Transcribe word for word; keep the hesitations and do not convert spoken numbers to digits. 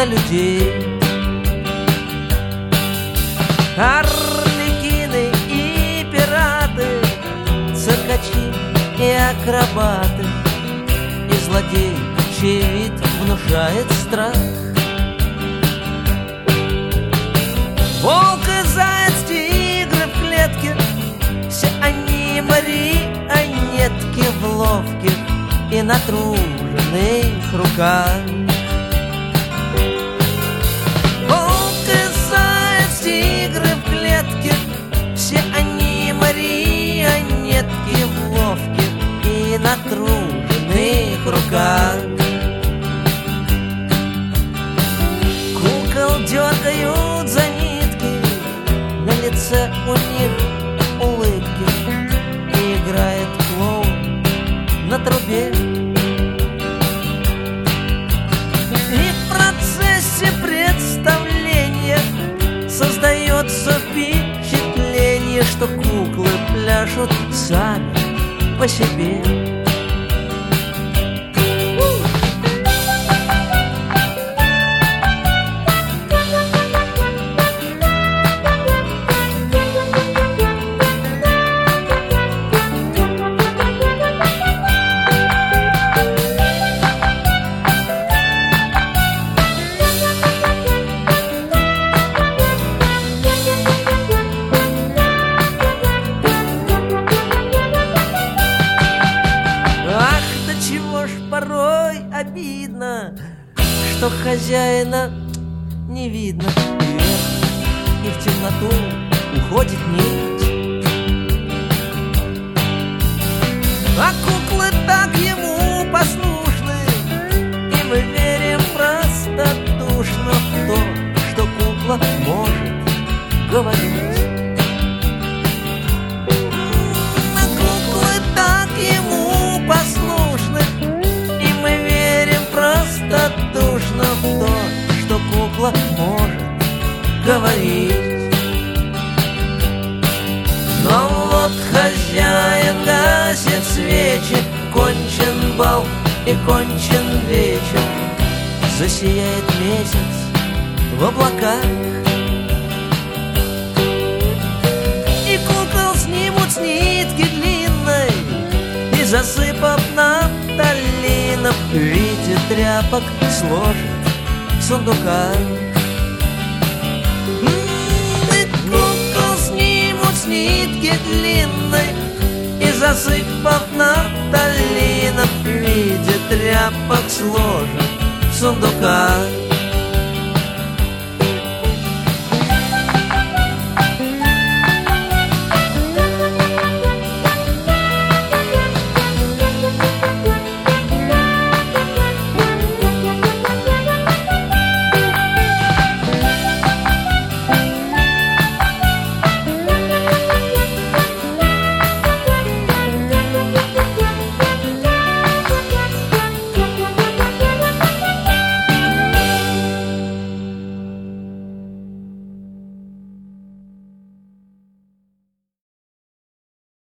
на людей. Арлекины и пираты, циркачи и акробаты, и злодей, чей вид внушает страх. Волк и заяц, тигры в клетке, все они марионетки в ловких и натруженных руках. Волк и заяц, тигры в клетке, все они марионетки в ловких и натруженных руках. Кукол дергают за нитки, на лице у них улыбки, и играет клоун на трубе. И в процессе представления создается впечатление, что куклы пляшут сами по себе. Порой обидно, что хозяина не видно. Вверх и в темноту уходит нить, а куклы так ему послушны, и мы верим простодушно в то, что кукла может говорить. А куклы так ему послушны, простодушно в то, что кукла может говорить. Но вот хозяин гасит свечи, кончен бал и кончен вечер, засияет месяц в облаках, и кукол снимут с нитки длинной, и засыпав нафталином в виде тряпок сложат в сундуках. И кукол снимут с нитки длинной, и засыпав нафталином в виде тряпок сложат в сундуках.